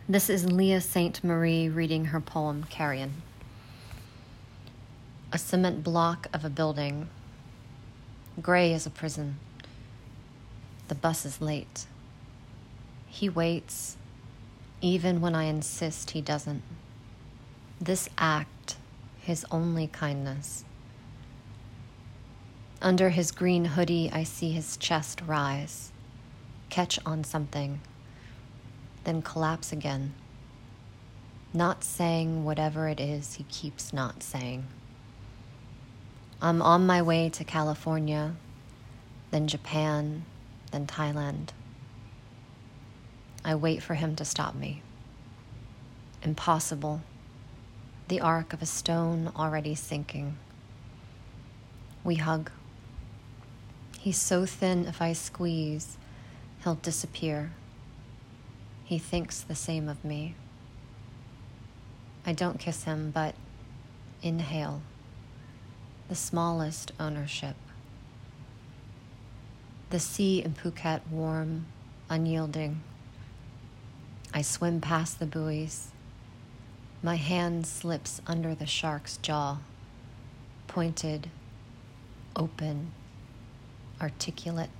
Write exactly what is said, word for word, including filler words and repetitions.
This is Leah Saint Marie reading her poem, Carrion. A cement block of a building, gray as a prison. The bus is late. He waits, even when I insist he doesn't. This act, his only kindness. Under his green hoodie, I see his chest rise, catch on something, then collapse again, not saying whatever it is he keeps not saying. I'm on my way to California, then Japan, then Thailand. I wait for him to stop me. Impossible. The arc of a stone already sinking. We hug. He's so thin if I squeeze, he'll disappear. He thinks the same of me. I don't kiss him, but inhale. The smallest ownership. The sea in Phuket warm, unyielding. I swim past the buoys. My hand slips under the shark's jaw, pointed, open, articulate.